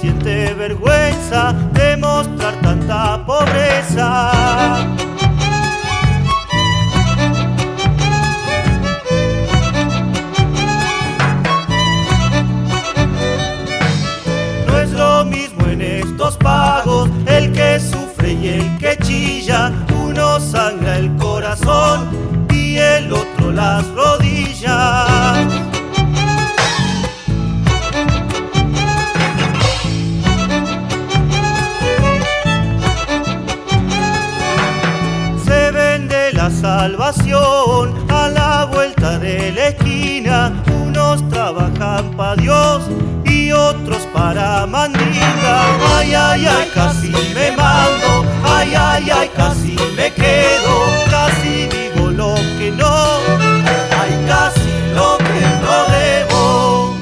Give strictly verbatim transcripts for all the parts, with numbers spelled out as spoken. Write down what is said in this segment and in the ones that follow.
siente vergüenza de mostrar tanta pobreza. No es lo mismo en estos pagos el que sufre y el que chilla. Uno sangra el corazón y el otro las rodillas. Se vende la salvación a la vuelta de la esquina. Unos trabajan para Dios y otros para mandinga. Ay, ay, ay, casi me mando. Ay, ay, ay, casi me quedo. Casi digo lo que no. Ay, casi lo que no debo.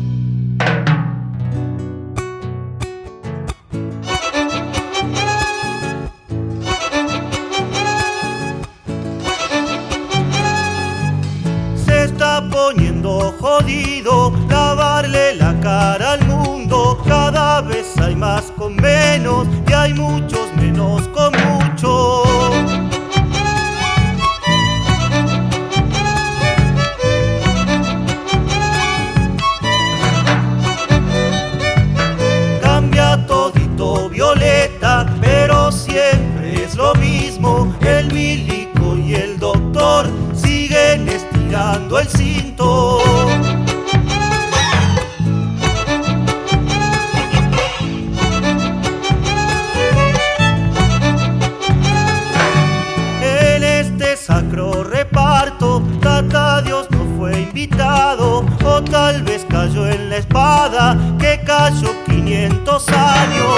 Se está poniendo jodido lavarle la cara al mundo. Cada vez hay más con menos y hay muchos menos con mucho. Cambia todito violeta, pero siempre es lo mismo. El milico y el doctor siguen estirando el cinto. En este sacro reparto, Tata Dios no fue invitado, o tal vez cayó en la espada que cayó quinientos años.